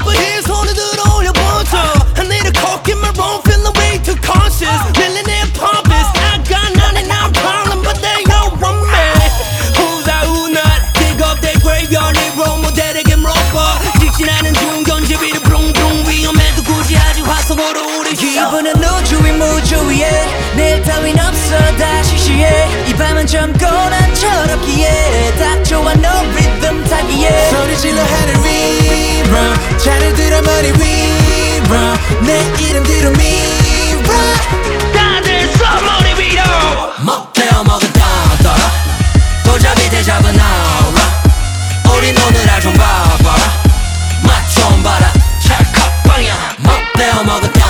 over here 손을 들어 올려보죠. I need a coke in my room, feeling way too conscious. Millionaire pompous, I got 99 problems, but they don't want me. Who's that, who not? Dig up their graveyard, 내 role 모델에게 물어봐. 직진하는 중견집이를 붕붕 위험해도 굳이 하지 화성으로 우리 기분은 우주위 무주위에 내일 따윈 없어 다 시시해 이 밤은 젊고 난 철없기에 딱 좋아 no rhythm 타기에 소리 질러 하늘 위로 잔을 들어 머리 위로 내 이름 뒤로 밀어 다들 써 머리 위로 먹대어 먹은 떠 도잡이 대잡은 아우라 우린 오늘 하루 좀 봐봐라 맛 좀 봐라 찰칵 방향 먹대어 먹은 떠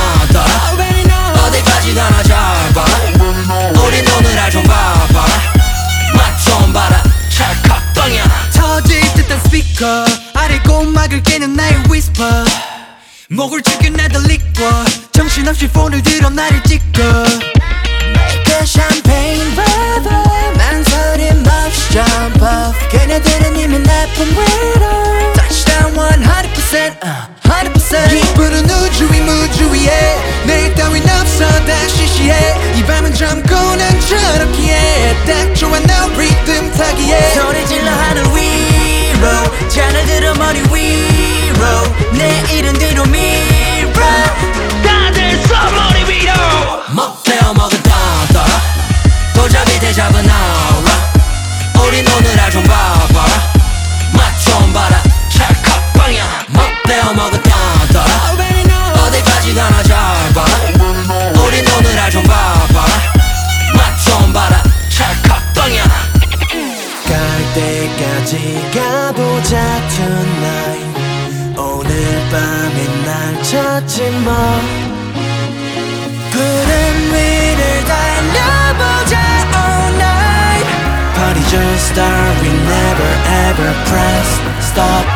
어디까지 가나 잘 봐라 우린 오늘 하루 좀 봐봐라 맛 좀 봐라 찰칵 방향 터질 듯한 스피커 아래 꼬막을 깨는 나의 whisper 목을 죽여 나도 liquor 정신없이 폰을 들어 나를 찍어 Make a champagne bubble 망설임 없이 jump off 그녀들은 이미 나쁜 위로 Touchdown 100% 100% 기분은 우주위 무주위에 내일 따윈 없어 다 시시해 이 밤은 젊고 난 철없기에 딱 좋아 no rhythm 타기에 소리 질러 하늘 위로 잔을 들어 머리 위로 내 이름 뒤로 밀어 다들 써 머리 위로 먹대어 먹은 떠 도잡이 대잡은 아우라 우린 오늘 하루 좀 봐봐라 맛 좀 봐라 찰칵 방향 먹대어 먹은 떠 어디까지 가나 잘 봐라 우린 오늘 하루 좀 봐봐라 맛 좀 봐라 찰칵 방향 갈 때까지 가보자 tonight 오늘 밤에 날 찾지 마 구름 위를 달려보자 all night Party just start we never ever press stop